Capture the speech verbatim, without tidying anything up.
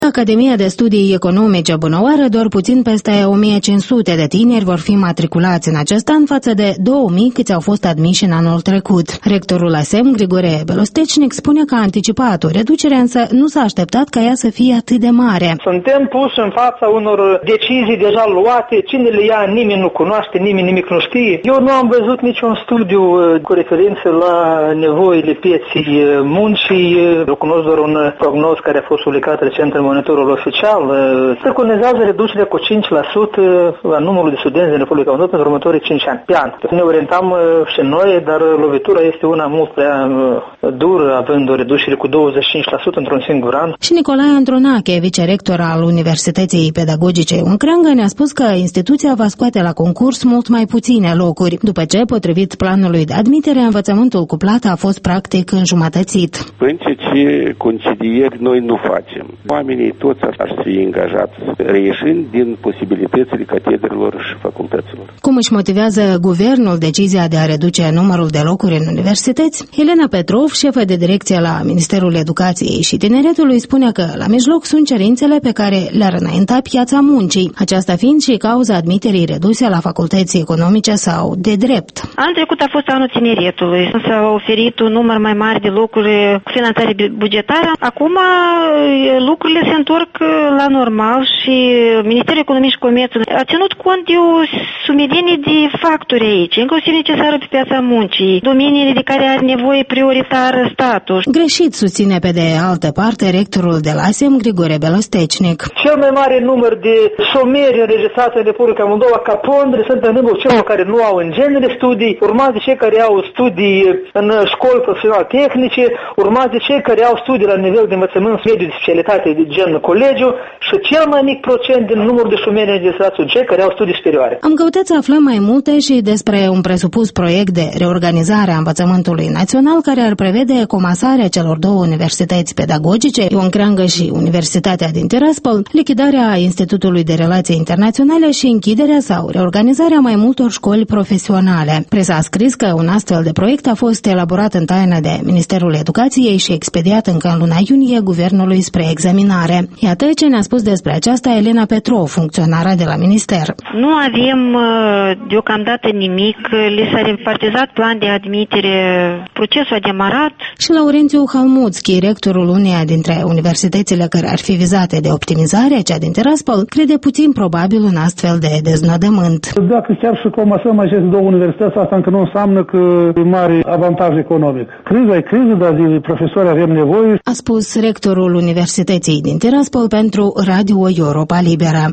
Academia de Studii Economice Bunăoară, doar puțin peste o mie cinci sute de tineri vor fi matriculați în acest an față de două mii câți au fost admiși în anul trecut. Rectorul A S E M, Grigore Belostecnic, spune că a anticipat o reducere, însă nu s-a așteptat ca ea să fie atât de mare. Suntem puși în fața unor decizii deja luate, cine le ia nimeni nu cunoaște, nimeni nimic nu știe. Eu nu am văzut niciun studiu cu referință la nevoile pieței muncii. Eu cunosc doar un prognoz care a fost publicat recent în monitorul oficial. Se preconizează reducerea cu cinci la sută la numărul de studenți din Republica Moldova pentru următorii cinci ani pe an. Ne orientăm și noi, dar lovitura este una mult prea dură, având o reducere cu douăzeci și cinci la sută într-un singur an. Și Nicolae Andronache, vicerector al Universității Pedagogice Ion Creangă, ne-a spus că instituția va scoate la concurs mult mai puține locuri, după ce, potrivit planului de admitere, învățământul cu plată a fost practic înjumătățit. Până ce concedieri noi nu facem. Oamenii toți ar fi angajați, reieșind din posibilitățile catedrelor și facultăților. Cum își motivează guvernul decizia de a reduce numărul de locuri în universități? Elena Petrov, șefă de direcție la Ministerul Educației și Tineretului, spune că la mijloc sunt cerințele pe care le-ar înainta piața muncii, aceasta fiind și cauza admiterii reduse la facultăți economice sau de drept. Anul trecut a fost anul tineretului. S-a oferit un număr mai mare de locuri cu finanțare bugetară. Acum lucrurile se întorc la normal și Ministerul Economiei și Comerțului a ținut cont de o sumedenie de factori aici, inclusiv necesară pe piața muncii, domeniile de care are nevoie prioritar statul. Greșit, susține pe de altă parte rectorul de la A S E M, Grigore Belostecnic. Cel mai mare număr de șomeri înregistrați în Republica Moldova ca pondere sunt în rândul celor care nu au în genere studii, urmați de cei care au studii în școli profesionale tehnice, urmați de cei care au studii la nivel de învățământ mediu de specialitate de gen colegiu și cel mai mic procent din numărul de șomeri înregistrați sunt cei care au studii superioare. Am căutat să aflăm mai multe și despre un presupus proiect de reorganizare a învățământului național care ar prevede comasarea celor două universități pedagogice, Ion Creangă și Universitatea din Tiraspol, lichidarea Institutului de Relații Internaționale și închiderea sau reorganizarea mai multor școli profesionale. Presa a scris că un astfel de proiect a fost elaborat în taină de Ministerul Educației și expediat încă în luna iunie guvernului spre examinare. Iată ce ne-a spus despre aceasta Elena Petrov, funcționară de la minister. Nu avem deocamdată nimic, li s-a repartizat plan de admitere, procesul a demarat. Și Laurențiu Halmuțchi, rectorul uneia dintre universitățile care ar fi vizate de optimizare, cea din Tiraspol, crede puțin probabil un astfel de deznodământ. Dacă chiar și comasăm aceste două universități, asta încă nu înseamnă că e mare avantaj economic. Criza e criză, dar de profesori avem nevoie. A spus rectorul Universității din Tiraspol pentru Radio Europa Liberă.